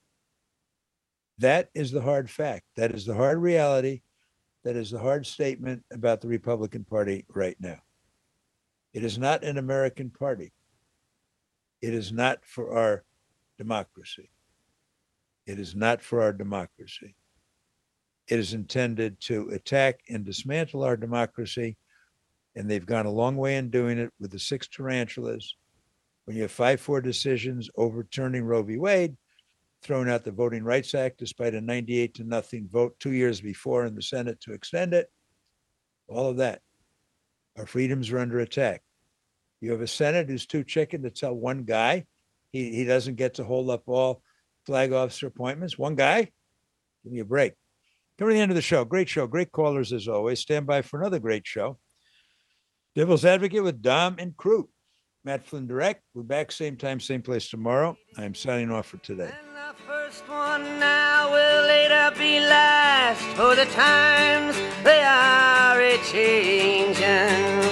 That is the hard fact. That is the hard reality. That is the hard statement about the Republican Party right now. It is not an American party. It is not for our democracy. It is not for our democracy. It is intended to attack and dismantle our democracy, and they've gone a long way in doing it with the six tarantulas. When you have five four decisions overturning Roe v. Wade, throwing out the Voting Rights Act despite a ninety-eight to nothing vote two years before in the Senate to extend it, all of that. Our freedoms are under attack. You have a Senate who's too chicken to tell one guy he, he doesn't get to hold up all flag officer appointments. One guy? Give me a break. Coming to the end of the show. Great show. Great callers as always. Stand by for another great show. Devil's Advocate with Dom and Crute. Matt Flynn Direct. We're back same time, same place tomorrow. I'm signing off for today. First one now will later be last, for the times they are a-changin'.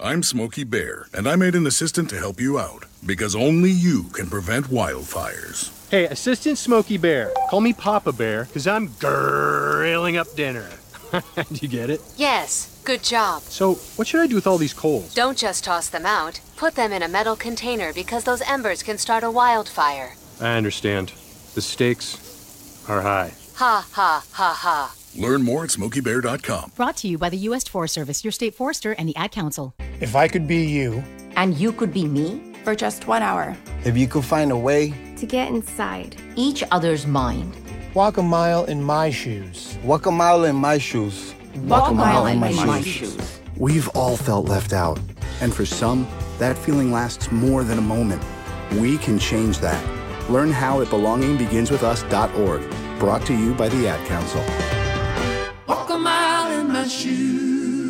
I'm Smokey Bear, and I made an assistant to help you out, because only you can prevent wildfires. Hey, Assistant Smokey Bear. Call me Papa Bear, because I'm grilling up dinner. Do you get it? Yes, good job. So, what should I do with all these coals? Don't just toss them out. Put them in a metal container because those embers can start a wildfire. I understand. The stakes are high. Ha, ha, ha, ha. Learn more at smokey bear dot com. Brought to you by the U S Forest Service, your state forester, and the Ad Council. If I could be you. And you could be me? For just one hour. If you could find a way. To get inside. Each other's mind. Walk a mile in my shoes. Walk a mile in my shoes. Walk, Walk a mile, mile in my, my shoes. shoes. We've all felt left out. And for some, that feeling lasts more than a moment. We can change that. Learn how at belonging begins with us dot org. Brought to you by the Ad Council. Walk a mile in my shoes.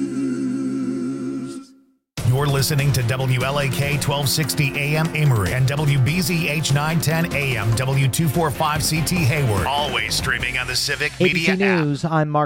You're listening to W L A K twelve sixty A M Amory and W B Z H nine ten A M W two forty-five C T Hayward. Always streaming on the Civic A B C Media app. News, I'm Mark.